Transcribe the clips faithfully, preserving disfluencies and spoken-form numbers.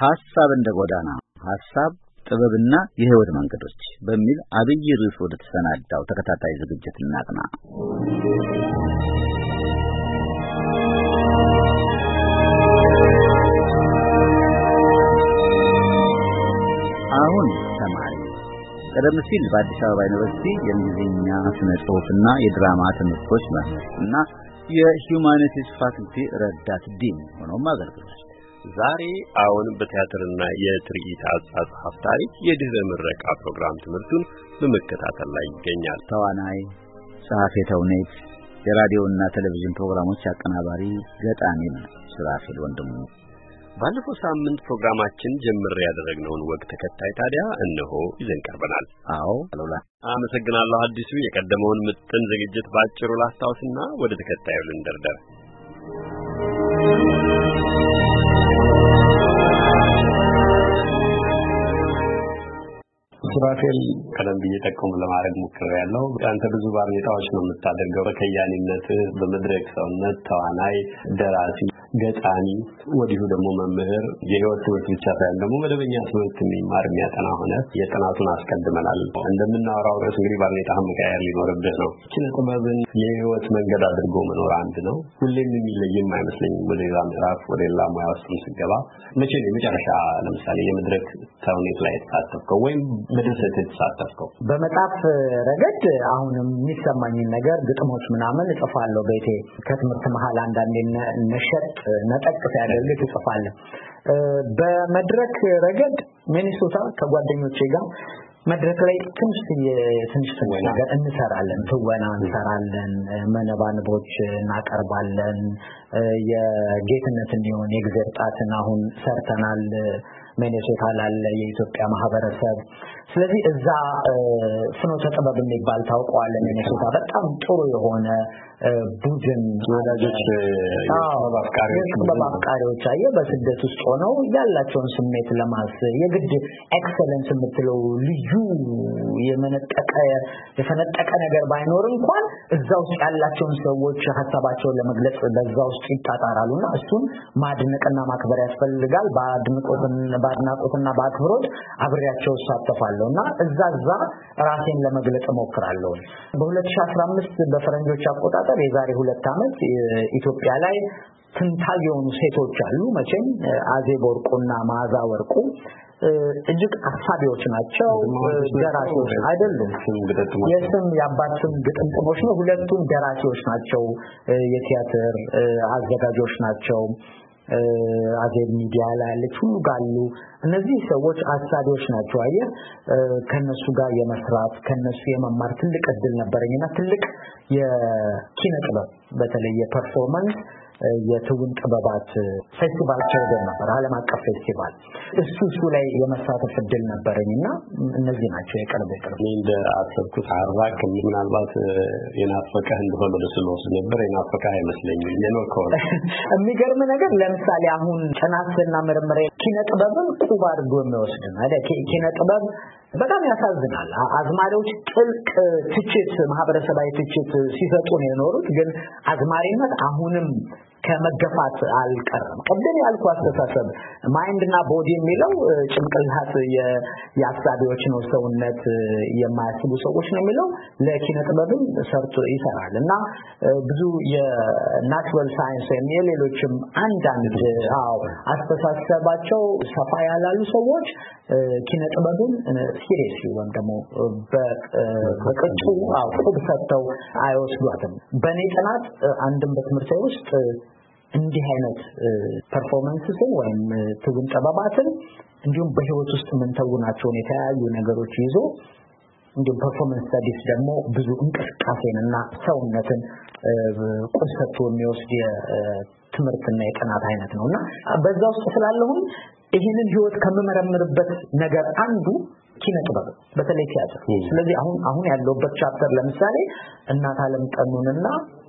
ሐሳብ እንደ ጎዳና ሐሳብ ጥበብና የህይወት መንገዶች በሚል አብይ ርዕስ ወደ ተሰናዳው ተከታታይ ዝግጅት እናቅና። አሁን ተማሪ ቀደም ሲል በአዲስ አበባ ዩኒቨርሲቲ የእንግሊዝኛ ስነ ጽሑፍና የድራማ ትምህርቶች መምህርና የሂዩማኒቲስ ፋክልቲ ረዳት ዲን ሆኖም አገልግሏል። ዛሬ አሁን በቲያትርና የትርኢት አጻጻፍ ታሪክ የድህረ ምረቃ ፕሮግራም ትምህርቱን በመከታተል ላይ ይገኛል። ተዋናይ፣ ጸሐፊ ተውኔት፣ የራዲዮና ቴሌቪዥን ፕሮግራሞች አቀናባሪ፣ ገጣሚ ነው ሱራፌል ወንድሙ። ባለፈው ሳምንት ፕሮግራማችን ጀምር ያደረግነውን ወቅት ተከታይ ታዲያ እነሆ ይዘን ቀርበናል። አዎ አሉላ አመሰግናለሁ። አዲሱ የቀደመውን ምጥን ዝግጅት ባጭሩ ላስታውስና ወደ ተከታዩ ልንደርደር። ሱራፌል ቀደም ብዬ ጠቆም ለማድረግ ሞክሬያለሁ። አንተ ብዙ ባርኔጣዎች ነው የምታደርገው። በከያኒነት፣ በመድረክ ሰውነት፣ ተዋናይ፣ ደራሲ፣ ገጣሚ፣ ወዲሁ ደግሞ መምህር፣ የህይወት ትምህርት ብቻ ሳይሆን ደግሞ መደበኛ ትምህርት የሚማር የሚያጠና ሆነ የጥናቱን አስቀድመናል። እንደምናወራው ርዕስ እንግዲህ ባርኔጣህን መቀየር ሊኖርብህ ነው። ኪነ ጥበብን የህይወት መንገድ አድርጎ መኖር አንድ ነው። ሁሌም የሚለይም አይመስለኝም። ወደ ሌላ ምዕራፍ ወደ ሌላ ሙያ ውስጥ ስገባ መቼ ነው የመጨረሻ ለምሳሌ የመድረክ ተውኔት ላይ የተሳተፍከው ወይም በድርሰት የተሳተፍከው? በመጽሐፍ ረገድ አሁንም የሚሰማኝን ነገር ግጥሞች ምናምን እጽፋለሁ ቤቴ ከትምህርት መሃል አንዳንዴ ነሸጥ ነጠቅ ሲያደርግ እጽፋለሁ። በመድረክ ረገድ ሚኒሶታ ከጓደኞቼ ጋር መድረክ ላይ ትንሽ ትንሽ ነገር እንሰራለን። ትወና እንሰራለን፣ መነባንቦች እናቀርባለን። የጌትነት እንዲሆን የግዘር ጣትን አሁን ሰርተናል ሚኒሶታ ላለ የኢትዮጵያ ማህበረሰብ። ስለዚህ እዛ ፍኖተ ጥበብ የሚባል ታውቀዋለህ? ሚኒሶታ በጣም ጥሩ የሆነ ቡድን ወዳጆች አፍቃሪዎች አፍቃሪዎች አየ በስደት ውስጥ ሆነው ያላቸውን ስሜት ለማስ የግድ ኤክሰለንስ የምትለው ልዩ የመነጠቀ የፈነጠቀ ነገር ባይኖር እንኳን እዛ ውስጥ ያላቸውን ሰዎች ሀሳባቸውን ለመግለጽ በዛ ውስጥ ይጣጣራሉና እሱን ማድነቅና ማክበር ያስፈልጋል። ባድንቆትና ባድናቆትና በአክብሮት አብሬያቸው ተሳተፋለሁና እዛ እዛ ራሴን ለመግለጽ ሞክራለሁ። በ2015 በፈረንጆች አቆጣጠር የዛሬ ሁለት ዓመት ኢትዮጵያ ላይ ትንታግ የሆኑ ሴቶች አሉ። መቼም አዜብ ወርቁና መዓዛ ወርቁ እጅግ አሳቢዎች ናቸው። ደራሲዎች አይደሉም፣ የስም የአባት ስም ግጥምጥሞች ነው። ሁለቱም ደራሲዎች ናቸው፣ የቲያትር አዘጋጆች ናቸው። አዜብ ሚዲያ ላይ ያለች ሁሉ ጋሉ እነዚህ ሰዎች አሳቢዎች ናቸው። አየህ ከነሱ ጋር የመስራት ከነሱ የመማር ትልቅ እድል ነበረኝና ትልቅ የኪነ ጥበብ በተለይ የፐርፎርማንስ የትውን ጥበባት ፌስቲቫል ተደረገ ነበር፣ ዓለም አቀፍ ፌስቲቫል። እሱ እሱ ላይ የመሳተፍ እድል ነበረኝና እነዚህ ናቸው የቀርበ ቅርብ እንደ አሰብኩት አራክ ምናልባት የናፈቀህ እንደሆነ ለስሎስ ነበር። የናፈቀህ አይመስለኝም የኖርከው። የሚገርም ነገር ለምሳሌ አሁን ጥናትና ምርምር ኪነ ጥበብን ቁብ አድርጎ የሚወስድ አይደል? ኪነ ጥበብ በጣም ያሳዝናል። አዝማሪዎች ጥልቅ ትችት ማህበረሰባዊ ትችት ሲሰጡ ነው የኖሩት። ግን አዝማሪነት አሁንም ከመገፋት አልቀረም። ቀደም ያልኩ አስተሳሰብ ማይንድና ቦዲ የሚለው ጭንቅላት የአሳቢዎች ነው፣ ሰውነት የማያስቡ ሰዎች ነው የሚለው ለኪነ ጥበብም ሰርቶ ይሰራል እና ብዙ የናቹራል ሳይንስ የሌሎችም አንዳንድ አዎ አስተሳሰባቸው ሰፋ ያላሉ ሰዎች ኪነ ጥበብን ሲሪየስሊ ወይም ደግሞ በቅጡ ቁብ ሰጥተው አይወስዷትም። በእኔ ጥናት አንድም በትምህርት ውስጥ እንዲህ አይነት ፐርፎርማንስን ወይም ትውን ጥበባትን እንዲሁም በህይወት ውስጥ ምንተውናቸውን የተለያዩ ነገሮች ይዞ እንዲሁም ፐርፎርማንስ ስታዲስ ደግሞ ብዙ እንቅስቃሴንና ሰውነትን ቁሰቱ የሚወስድ የትምህርትና የጥናት አይነት ነውና በዛ ውስጥ ስላለሁም ይህንን ህይወት ከመመረምርበት ነገር አንዱ ኪነ ጥበብ በተለይ ቲያትር። ስለዚህ አሁን አሁን ያለውበት ቻፕተር ለምሳሌ እናት ዓለም ቀኑንና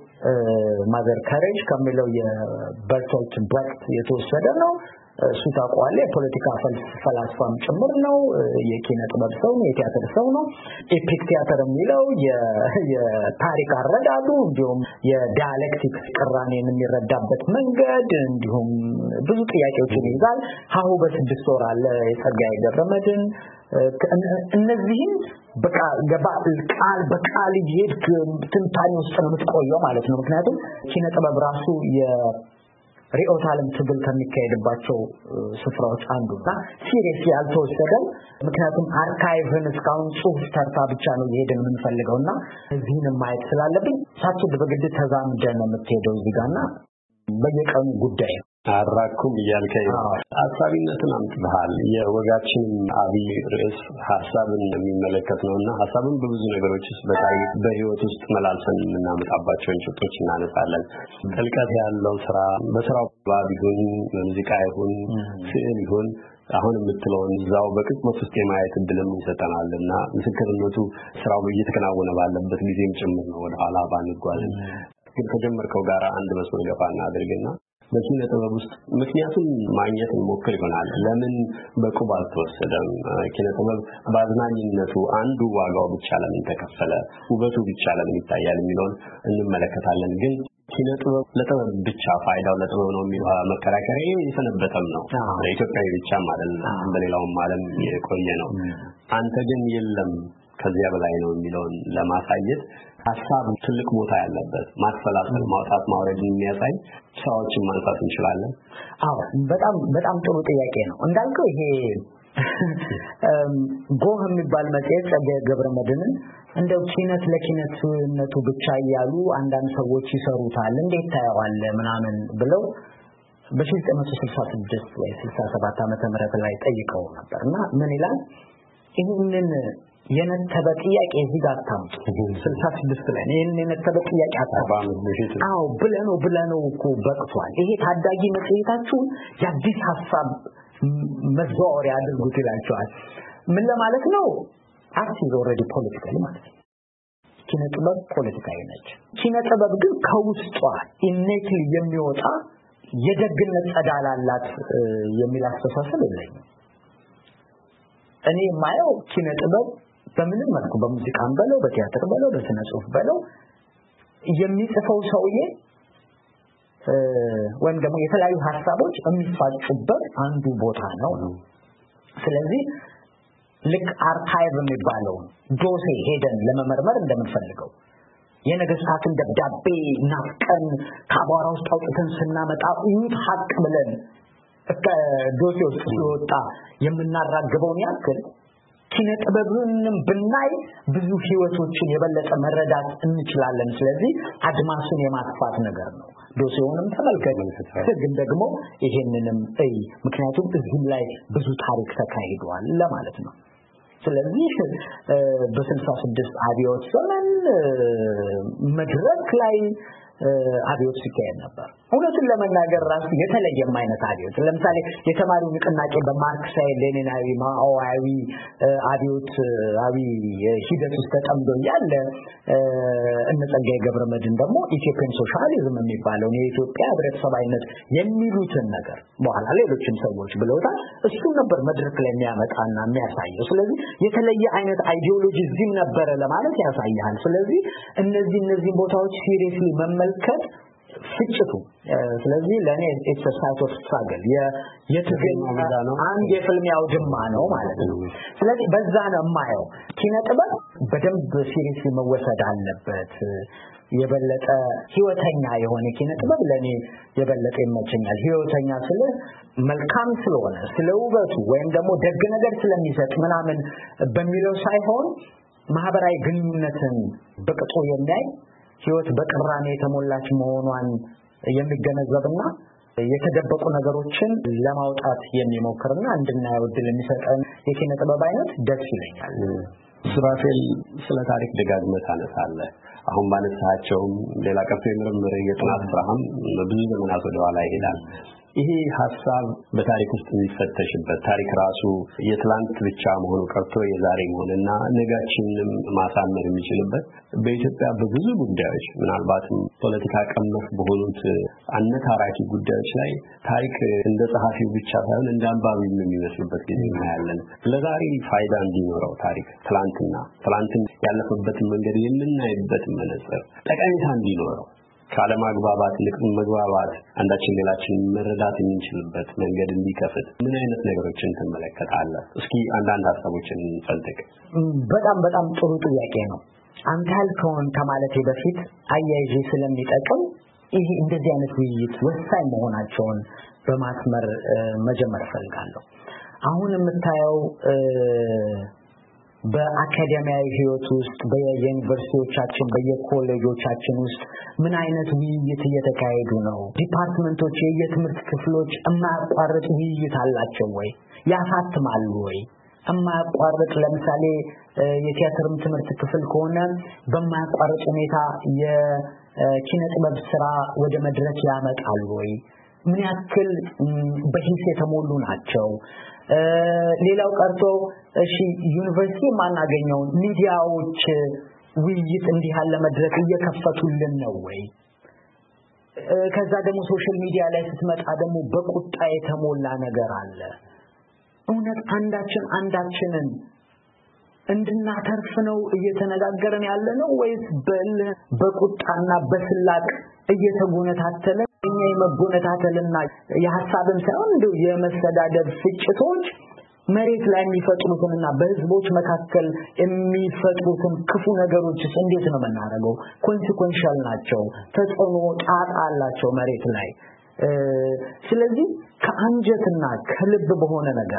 ማዘር ካሬጅ ከሚለው የበርቶልት ብሬክት የተወሰደ ነው። እሱ ታውቀዋለህ የፖለቲካ ፈላስፋም ጭምር ነው። የኪነ ጥበብ ሰው ነው፣ የቲያትር ሰው ነው። ኤፒክ ቲያትር የሚለው የታሪክ አረዳዱ እንዲሁም የዳያሌክቲክ ቅራኔን የሚረዳበት መንገድ እንዲሁም ብዙ ጥያቄዎችን ይዛል። ሀሁ በስድስት ወር አለ የጸጋዬ ገብረመድህን እነዚህን በቃ ቃል በቃል ይሄድ ትንታኔ ውስጥ ነው የምትቆየው ማለት ነው። ምክንያቱም ኪነ ጥበብ ራሱ የሪኦት ዓለም ትግል ከሚካሄድባቸው ስፍራዎች አንዱ እና ሲሪየስ ያልተወሰደው ምክንያቱም አርካይቭን እስካሁን ጽሁፍ ተርታ ብቻ ነው የሄደን የምንፈልገውና እዚህን ማየት ስላለብኝ ሳትወድ በግድ ተዛምደን ነው የምትሄደው እዚህ ጋርና በየቀኑ ጉዳይ አራኩም እያልከኝ ሐሳቢነትን አምጥተሃል። የወጋችን አብይ ርዕስ ሐሳብን የሚመለከት ነውና ሐሳብን በብዙ ነገሮች ውስጥ በታይ በህይወት ውስጥ መላልሰን የምናመጣባቸውን ጭብጦች እናነሳለን። ጥልቀት ያለው ስራ በስራው ባቢሆን ሙዚቃ ይሁን ስዕል ይሁን አሁን የምትለውን እዛው በቅጽበት ውስጥ የማየት እድልም ይሰጠናልና ምስክርነቱ ስራው እየተከናወነ ባለበት ጊዜም ጭምር ነው። ወደ ኋላ ባንጓዝ ግን ከጀመርከው ጋር አንድ መስመር ገፋ እናድርግና በኪነ ጥበብ ውስጥ ምክንያቱም ማግኘት እንሞክር ይሆናል። ለምን በቁብ አልተወሰደም? ኪነ ጥበብ ባዝናኝነቱ አንዱ ዋጋው ብቻ ለምን ተከፈለ? ውበቱ ብቻ ለምን ይታያል የሚለውን እንመለከታለን። ግን ኪነ ጥበብ ለጥበብ ብቻ ፋይዳው ለጥበብ ነው የሚለው መከራከሪያ የሰነበተም ነው። ለኢትዮጵያዊ ብቻም አይደለም፣ በሌላውም ዓለም የቆየ ነው። አንተ ግን የለም ከዚያ በላይ ነው የሚለውን ለማሳየት ሐሳብ ትልቅ ቦታ ያለበት ማስተላለፍ ማውጣት ማውረድ የሚያሳይ ሰዎችን ማንሳት እንችላለን። አዎ በጣም በጣም ጥሩ ጥያቄ ነው። እንዳልከው ይሄ ጎህ የሚባል መጽሔት ጸጋዬ ገብረመድህንን እንደው ኪነት ለኪነትነቱ ብቻ እያሉ አንዳንድ ሰዎች ይሰሩታል እንዴት ታየዋለህ ምናምን ብለው በሺህ ዘጠኝ መቶ ስልሳ ስድስት ወይ ስልሳ ሰባት ዓመተ ምህረት ላይ ጠይቀው ነበርና ምን ይላል ይህንን የነተበ ጥያቄ እዚህ ጋር ታምጡ ስልሳ ስድስት ላይ ነው የነተበ ጥያቄ አጣባም አዎ ብለኑ ብለኑ እኮ በቅቷል። ይሄ ታዳጊ መጽሔታችሁ የአዲስ ሐሳብ መዘዋወሪያ አድርጉት ይላችኋል። ምን ለማለት ነው? አርት ኢዝ ኦልሬዲ ፖለቲካል ማለት ነው። ኪነ ጥበብ ፖለቲካዊ ነች። ኪነ ጥበብ ግን ከውስጧ ኢኔትሊ የሚወጣ የደግነት ጸዳል አላት የሚል አስተሳሰብ የለኝም። እኔ የማየው ኪነ ጥበብ በምንም መልኩ በሙዚቃም በለው በቲያትር በለው በስነ ጽሁፍ በለው የሚጽፈው ሰውዬ ወይም ደግሞ የተለያዩ ሐሳቦች የሚፋጩበት አንዱ ቦታ ነው ነው። ስለዚህ ልክ አርካይቭ የሚባለው ዶሴ ሄደን ለመመርመር እንደምንፈልገው የነገስታትን ደብዳቤ ናፍቀን ከአቧራ ውስጥ አውጥተን ስናመጣ ይሁት ሀቅ ብለን ከዶሴ ውስጥ ሲወጣ የምናራግበውን ያክል ኪነ ጥበብንም ብናይ ብዙ ህይወቶችን የበለጠ መረዳት እንችላለን። ስለዚህ አድማሱን የማስፋት ነገር ነው። ዶሴውንም ተመልከት ግን ደግሞ ይሄንንም እይ ምክንያቱም እዚህ ላይ ብዙ ታሪክ ተካሂዷል ለማለት ነው። ስለዚህ በስልሳ ስድስት አብዮት ዘመን መድረክ ላይ አብዮት ሲካሄድ ነበር። እውነቱን ለመናገር ራሱ የተለየ አይነት አብዮት ለምሳሌ የተማሪው ንቅናቄ በማርክሳዊ ሌኒናዊ ማኦዋዊ አብዮት አዊ ሂደት ውስጥ ተጠምዶ ያለ እነ ጸጋዬ ገብረመድህን ደግሞ ኢትዮጵያን ሶሻሊዝም የሚባለው የኢትዮጵያ ህብረተሰባዊነት የሚሉትን ነገር በኋላ ሌሎችም ሰዎች ብለውታል። እሱ ነበር መድረክ ላይ የሚያመጣና የሚያሳየው። ስለዚህ የተለየ አይነት አይዲዮሎጂ እዚህ ነበር ለማለት ያሳያል። ስለዚህ እነዚህ እነዚህ ቦታዎች ሲሪየስሊ መመልከት ፍጭቱ ስለዚህ ለኔ ኢትስ ሳይት ኦፍ ስትራግል የትግል አንድ የፍልሚያው ድማ ነው ማለት ነው። ስለዚህ በዛ ነው የማየው ኪነ ጥበብ በደንብ ሲሪየስሊ መወሰድ አለበት። የበለጠ ህይወተኛ የሆነ ኪነ ጥበብ ለኔ የበለጠ ይመቸኛል። ህይወተኛ ስለ መልካም ስለሆነ ስለ ውበቱ ወይም ደግሞ ደግ ነገር ስለሚሰጥ ምናምን በሚለው ሳይሆን ማህበራዊ ግንኙነትን በቅጡ የሚያይ ህይወት በቅራኔ የተሞላች መሆኗን የሚገነዘብና የተደበቁ ነገሮችን ለማውጣት የሚሞክርና እንድናየው ድል የሚሰጠን የኪነ ጥበብ አይነት ደስ ይለኛል። ሱራፌል ስለ ታሪክ ደጋግመህ ታነሳለህ። አሁን ባነሳቸውም ሌላ ቀርቶ የምርምር የጥናት ስራም ብዙ ዘመናት ወደ ኋላ ይሄዳል። ይሄ ሐሳብ በታሪክ ውስጥ የሚፈተሽበት ታሪክ ራሱ የትላንት ብቻ መሆኑ ቀርቶ የዛሬ መሆንና ነጋችንን ማሳመር የሚችልበት በኢትዮጵያ በብዙ ጉዳዮች ምናልባትም ፖለቲካ ቀመስ በሆኑት አነታራኪ ጉዳዮች ላይ ታሪክ እንደ ጸሐፊው ብቻ ሳይሆን እንደ አንባቢው የሚመስልበት ጊዜ እናያለን። ለዛሬ ፋይዳ እንዲኖረው ታሪክ ትላንትና ትላንትን ያለፈበትን መንገድ የምናይበት መነጽር ጠቀሜታ እንዲኖረው ካለማግባባት ልክ መግባባት አንዳችን ሌላችን መረዳት የምንችልበት መንገድ እንዲከፍት ምን አይነት ነገሮችን ትመለከታለህ? እስኪ አንዳንድ ሀሳቦችን እንፈልግ። በጣም በጣም ጥሩ ጥያቄ ነው። አንተ ያልከውን ከማለቴ በፊት አያይዤ ስለሚጠቅም ይሄ እንደዚህ አይነት ውይይት ወሳኝ መሆናቸውን በማስመር መጀመር ፈልጋለሁ። አሁን የምታየው በአካዳሚያዊ ህይወት ውስጥ በየዩኒቨርሲቲዎቻችን በየኮሌጆቻችን ውስጥ ምን አይነት ውይይት እየተካሄዱ ነው? ዲፓርትመንቶች የየትምህርት ክፍሎች የማያቋርጥ ውይይት አላቸው ወይ? ያሳትማሉ ወይ? የማያቋርጥ ለምሳሌ የቲያትርም ትምህርት ክፍል ከሆነ በማያቋርጥ ሁኔታ የኪነ ጥበብ ስራ ወደ መድረክ ያመጣሉ ወይ? ምን ያክል በሂስ የተሞሉ ናቸው? ሌላው ቀርቶ እሺ ዩኒቨርሲቲ ማናገኘው ሚዲያዎች ውይይት እንዲህ ያለ መድረክ እየከፈቱልን ነው ወይ? ከዛ ደግሞ ሶሻል ሚዲያ ላይ ስትመጣ ደግሞ በቁጣ የተሞላ ነገር አለ። እውነት አንዳችን አንዳችንን እንድናተርፍ ነው እየተነጋገረን ያለ ነው ወይስ በቁጣና በስላቅ እየተጎነታተለ እኛ የመጎነታተልና የሐሳብን ሳይሆን እንደው የመሰዳደብ ፍጭቶች መሬት ላይ የሚፈጥሩትንና በህዝቦች መካከል የሚፈጥሩትን ክፉ ነገሮች እንዴት ነው የምናደርገው? ኮንሲኩዌንሻል ናቸው፣ ተጽዕኖ ጣጣ አላቸው መሬት ላይ። ስለዚህ ከአንጀትና ከልብ በሆነ ነገር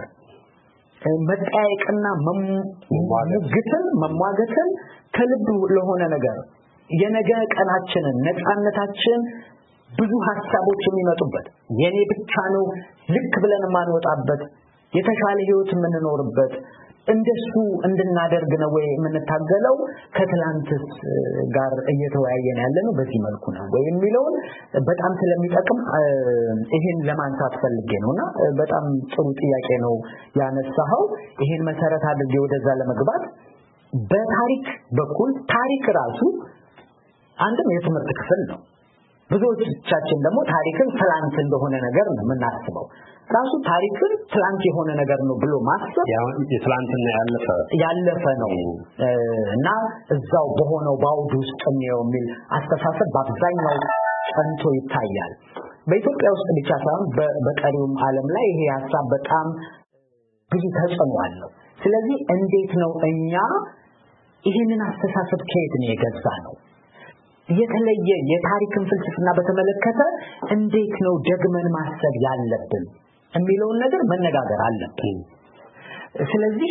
መጠያየቅና መሟገትን መሟገትን ከልብ ለሆነ ነገር የነገ ቀናችንን ነፃነታችን ብዙ ሐሳቦች የሚመጡበት የኔ ብቻ ነው ልክ ብለን ማንወጣበት የተሻለ ህይወት የምንኖርበት እንደሱ እንድናደርግ ነው ወይ የምንታገለው? ከትላንትስ ጋር እየተወያየን ያለነው በዚህ መልኩ ነው ወይ የሚለው በጣም ስለሚጠቅም ይሄን ለማንሳት ፈልጌ ነውና በጣም ጥሩ ጥያቄ ነው ያነሳው። ይሄን መሰረት አድርጌ ወደዛ ለመግባት በታሪክ በኩል ታሪክ ራሱ አንድም የትምህርት ክፍል ነው። ብዙዎቻችን ደግሞ ታሪክን ትላንት እንደሆነ ነገር ነው የምናስበው። ራሱ ታሪክን ትላንት የሆነ ነገር ነው ብሎ ማሰብ ያው የትላንትና ያለፈ ያለፈ ነው እና እዛው በሆነው ባውድ ውስጥ ነው የሚል አስተሳሰብ በአብዛኛው ጸንቶ ይታያል። በኢትዮጵያ ውስጥ ብቻ ሳይሆን በቀሪውም ዓለም ላይ ይሄ ሐሳብ በጣም ብዙ ተጽዕኖ አለው። ስለዚህ እንዴት ነው እኛ ይሄንን አስተሳሰብ ከየት ነው የገዛ ነው? የተለየ የታሪክን ፍልስፍና በተመለከተ እንዴት ነው ደግመን ማሰብ ያለብን የሚለውን ነገር መነጋገር አለብን። ስለዚህ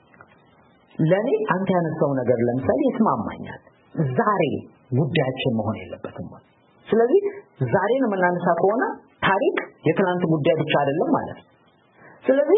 ለኔ አንተ ያነሳው ነገር ለምሳሌ ይስማማኛል። ዛሬ ጉዳያችን መሆን የለበትም። ስለዚህ ዛሬን የምናነሳ ከሆነ ታሪክ የትናንት ጉዳይ ብቻ አይደለም ማለት ነው። ስለዚህ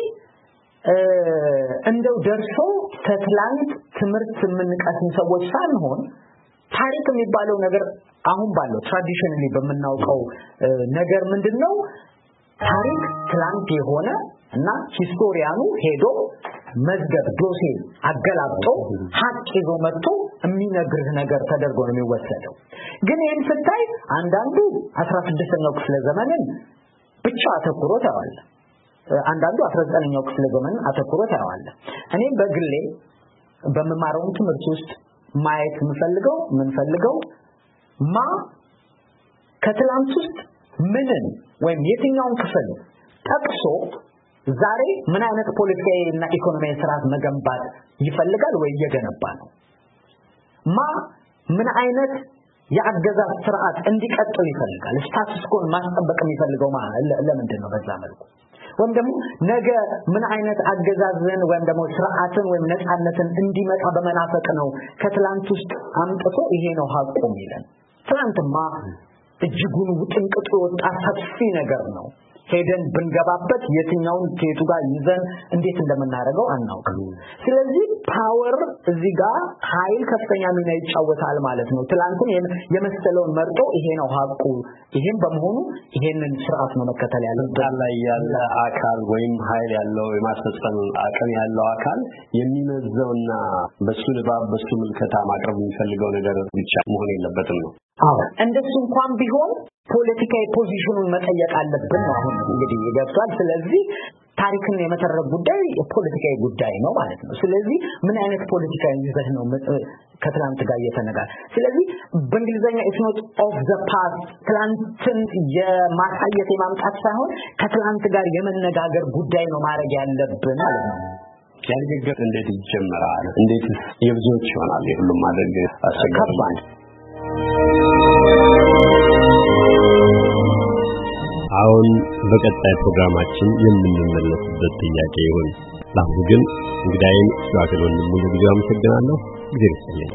እንደው ደርሶ ከትላንት ትምህርት የምንቀስም ሰዎች ሳንሆን ታሪክ የሚባለው ነገር አሁን ባለው ትራዲሽናሊ በመናውቀው ነገር ምንድነው ታሪክ ትላንት የሆነ እና ሂስቶሪያኑ ሄዶ መዝገብ ዶሴ አገላብጦ ሀቅ ይዞ መጥቶ የሚነግርህ ነገር ተደርጎ ነው የሚወሰደው። ግን ይህን ስታይ አንዳንዱ አስራ ስድስተኛው ክፍለ ዘመንን ብቻ አተኩሮ ታያለ፣ አንዳንዱ አስራ ዘጠነኛው ክፍለ ዘመንን አተኩሮ ታያለ። እኔ በግሌ በመማረው ትምህርት ውስጥ ማየት የምፈልገው ምን ፈልገው ማ ከትላንት ውስጥ ምንን ወይም የትኛውን ክፍል ጠቅሶ ዛሬ ምን አይነት ፖለቲካዊ እና ኢኮኖሚያዊ ስርዓት መገንባት ይፈልጋል ወይ እየገነባ ነው? ማ ምን አይነት የአገዛዝ ስርዓት እንዲቀጥል ይፈልጋል? ስታተስ ኮን ማስጠበቅ የሚፈልገው ማለት ለምንድን ነው? በዛ መልኩ ወይም ደግሞ ነገ ምን አይነት አገዛዝን ወይም ደግሞ ስርዓትን ወይም ነፃነትን እንዲመጣ በመናፈቅ ነው ከትላንት ውስጥ አምጥቶ ይሄ ነው ሀቁ ይላል። ትላንትማ እጅጉን ውጥንቅጡ ወጣ ሰፊ ነገር ነው። ሄደን ብንገባበት የትኛውን ከየቱ ጋር ይዘን እንዴት እንደምናደርገው አናውቅም። ስለዚህ ፓወር እዚህ ጋር ኃይል ከፍተኛ ሚና ይጫወታል ማለት ነው። ትላንቱን የመሰለውን መርጦ ይሄ ነው ሀቁ፣ ይሄን በመሆኑ ይሄንን ስርዓት ነው መከተል ያለበት ላይ ያለ አካል ወይም ኃይል ያለው የማስፈጸም አቅም ያለው አካል የሚመዘውና በሱ ልባብ በሱ ምልከታ ማቅረብ የሚፈልገው ነገር ብቻ መሆን የለበትም ነው። አዎ እንደሱ እንኳን ቢሆን ፖለቲካዊ ፖዚሽኑን መጠየቅ አለብን ነው አሁን እንግዲህ ይገብቷል ስለዚህ ታሪክን የመተረክ ጉዳይ የፖለቲካዊ ጉዳይ ነው ማለት ነው ስለዚህ ምን አይነት ፖለቲካዊ ይዘት ነው ከትላንት ጋር እየተነጋገረ ስለዚህ በእንግሊዘኛ it's not of the past ትላንትን የማሳየት የማምጣት ሳይሆን ከትላንት ጋር የመነጋገር ጉዳይ ነው ማድረግ ያለብን ማለት ነው ያንገገር እንዴት ይጀምራል እንዴት የብዙዎች ይሆናል የሁሉም ማድረግ አስቸጋሪ አሁን በቀጣይ ፕሮግራማችን የምንመለስበት ጥያቄ ይሆን ለአሁኑ ግን እንግዳዬን ሱራፌል ሙሉ ጊዜ አመሰግናለሁ ጊዜ ይስጥልኝ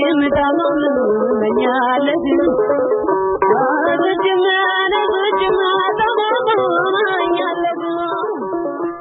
Thank you.